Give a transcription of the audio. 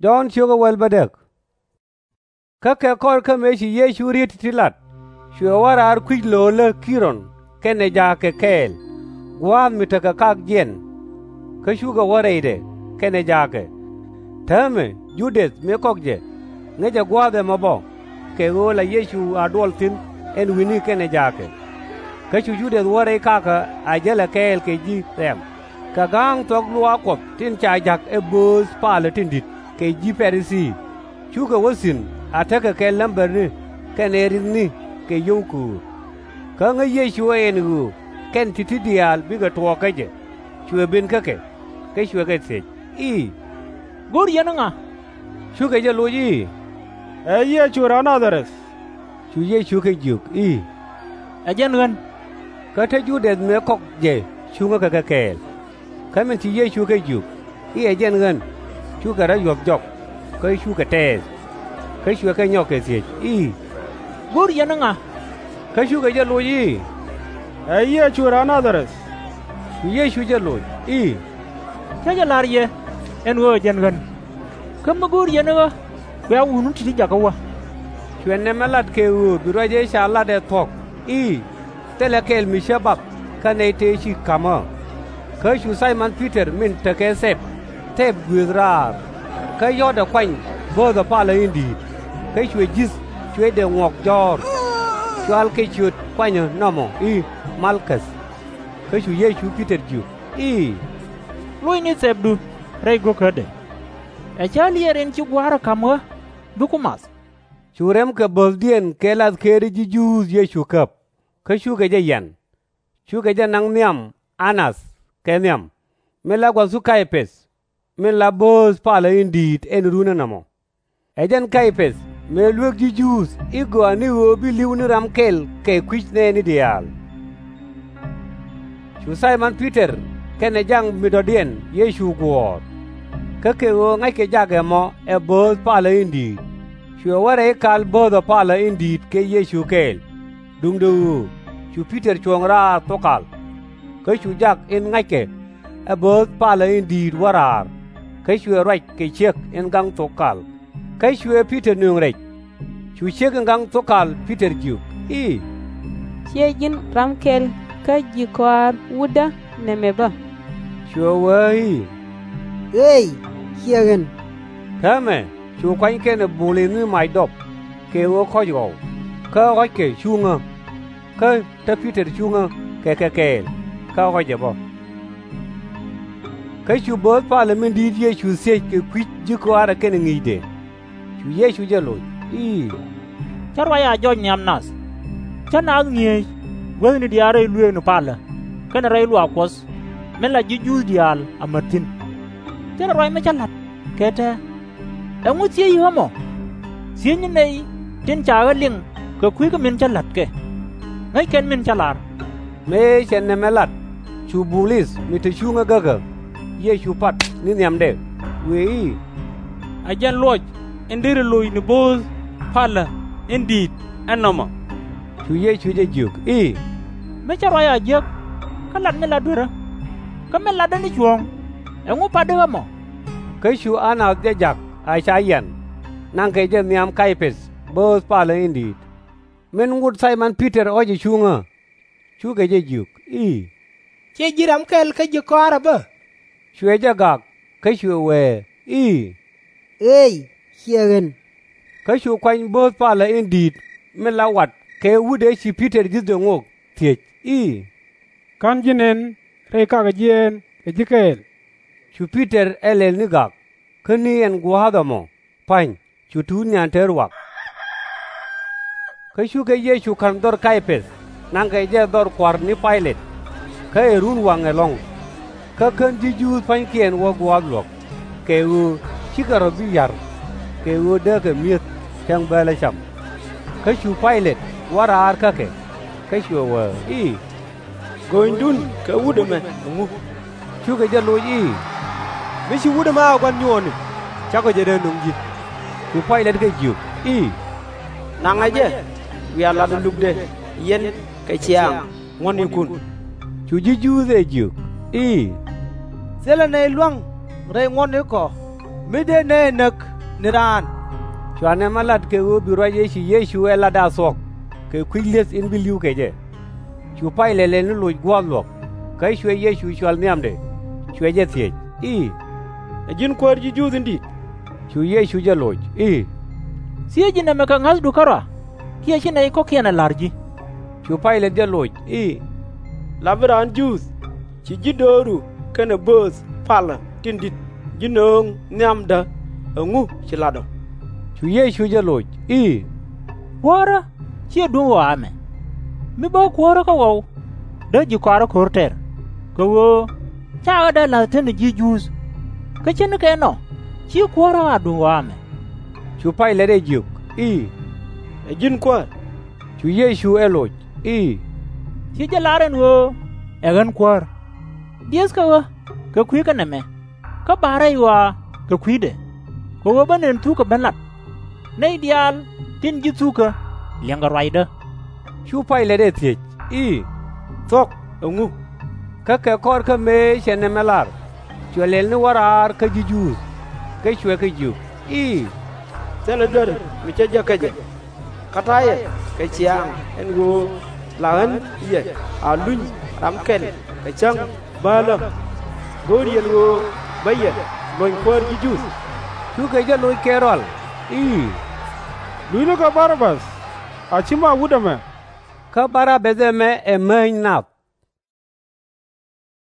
John sugar well badek. Kaka kor kameshi ye shuri titilat. Shuawara ar quick lole kiron. Kene ja ke kel. Guan mitaka kak jen. Kashuga warede. Kene jake. Tame Judas me kokje. Ngeja guade mabo. Ke gola Yeshu adoltin en wini kene jake. Kashu Judas ware kaka ajela kel ke ji tem. Kagang tok lua kop tin cha jak e bus pala tindit ke ji perisi. Chuga wasin ataka ke lamber ni kene rini ke yonku. Kanga Yeshu enu ken titidial biga tuwa kaje. Chue bin kake. Ke chue ke se. I. Gur yananga. Chu ke je loji. Ye chura nadares. Chu ye chu ke juk. I. Ajan gan. Ka te Judas me kok je. Chu nga ka kel. Ka men ti ye chu ke juk. I ajan gan. Chu ka ra yop jok. Ka chu ka tes. Ka chu ka nyok ke se. I. Gur yananga. Ka chu ke je loji. Ye chura nadares. Chu ye chu je loji. I. Chaja larye. En wo jan gan. Kam gur yananga. Kwa unu titi jakawa. Chuen ne malat ke u biro je shala de tok. I. Tele kel mi shabab. Ka ne te shi kama. Ka chu Simon Peter min te ke sep. Tep gwidrar. Ka yo da kwany. Bo da pala indi. Ka chue jis. Chue de ngok jor. Chual ke chut kwany nomo. I. Malkas. Ka chu ye chu Peter ju. I. Lui ni sep du. Rei go kade. Achali eren chu gwara kamwa. Dukumas. Churem ke boldien ke las keri ji juz ye chu kap. Ka chu ke je yan. Chu ke je nang niam. Anas. Ke niam. Me la kwa su kaipes. Me la boz pala indit en runa namo. Ejan kaipes. Me luek ji juz. Igo ani wobi liwni ramkel ke kwich ne ni dial. Chu Simon Peter. Kene jang midodien ye chu guor. Ka ke wo ngai ke jage mo e boz pala indit. Chu ware kal bodo pala indit ke ye chu kel. Dung du. Chu Peter chuang ra tokal. Ka chu jak in ngai ke. E boz pala indit warar. Ka chu right ke chek in gang tokal. Ka chu Peter nung rech. Chu chek in gang tokal Peter ju. I. Chejin ramkel ka jikwar wuda nemeba. Chu wai. Hey, hiền. Thame, chu quanh ke ne buli ni mai dop. Ke wo ko yo. Ka ko ke chu nga. Ka ta Peter chu nga ke. Ka ko je bo. Ka chu bo parliament di ye chu se ke kwit ji ko ara ke ngi de. Chu ye chu je lo. I. Charwaya jo nyamnas. Chana ngi. Weni diare lue no pala. Kana rai lu akos. Mela juju dial amatin. Tera roi ma chalat. Kete. Engu tie yomo. Sien nei tin cha ling ko kui ko min chalat ke. Ngai ken min chalar. Me chen ne melat. Chu bulis mi te chu nga gaga. Ye chu pat ni nyam de. We. Ajan loj. Endire loy ni boz. Pala. Indeed. Anoma. Chu ye chu je juk. I. Me charwaya jek. Kalat me la dura. Kame la dani chuong. Engu pada mo. Ka chu ana de jak. Ai cha yan. Nang ke je niam kaipes. Boz pala indit. Men ngut Simon Peter oje chu nga. Chu ke je juk. I. Che jiram kel ka jikwara ba. Chu je gak. Ka chu we. I. Hey, hiền. Ka chu kwany boz pala indit. Men la wat. Ke wude chi Peter jizde ngok. Thiech. I. Kan jinen. Rei kaka jen. E jikel. Chu Peter elel ni gak. Kani en guhada mo. Pany. Chu tu nyan terwak. Ka chu ke ye chu kan dor kaipes. Nang ke je dor kwar ni pilot. Ka erun wang elong. Ka kan di juz pany kien wa guhad lok. Ke u chikaro biyar. Ke u de ke miet. Chang bala cham. Ka chu pilot. Warar ka ke. Ka chu wa. I. Goindun. Ka wuda me. Ngu. Chu ke je loj I. Mishi wuda ma kwan nyoni. Chako jede nungji. Chu pilot ke juk. I. Nang aja. Biar la lugde. Yen ka chiang. Ngoni kun. Chu jiju de juk. I. Sela nei luang. Rei ngon ne ko. Mide ne nak niran. Chwane malat ke u biro Yesu elada sok ke kwiles in biliu ke je. Chu pai le nu loj gwam lok. Kai shwe Yesu chwal niamde. Shwe je tie. Ajin kwar ji ju ndi. Chu Yesu je loj. Sie jina me ka ngas du kara. Kia china iko kia na larji. Chu pai le je loj. Labran jus. Chi jidoru kana bus pala tindit. Jinong niamda ngu chilado. Chu Yesu je loj. Wara chia dun wa ame. Mi ba kwara ka wow. Da ji kwara korter. Ka wo cha da la tan ji jus. Ka chen ka no. Chi kwara dun wa ame. Chu pai le de juk. Ajin kwar. Chu Yesu eloj. Chi je laren wo. Egan kwar. Dies ka wa. Ka kwi ka neme. Ka bare wa ka kwi de. Ko wo banen tu ka benlat. Nei dial tin ji tu ka. Lianga rider. Chu pai le de tie. Tok ngu. Ka ke kor ka me chene melar. Chwelel ni warar ka jiju. Ka chwe ka ju. Tele dor mi cha jakaje. Kataye ka chiang engu lahan ye alun ramkel ka chang bala. Goriel go baye loin kwar jiju. Chu ka je loy kerol. Luino ka Barabas. Achima wudame. Ka bara bezeme e main nap.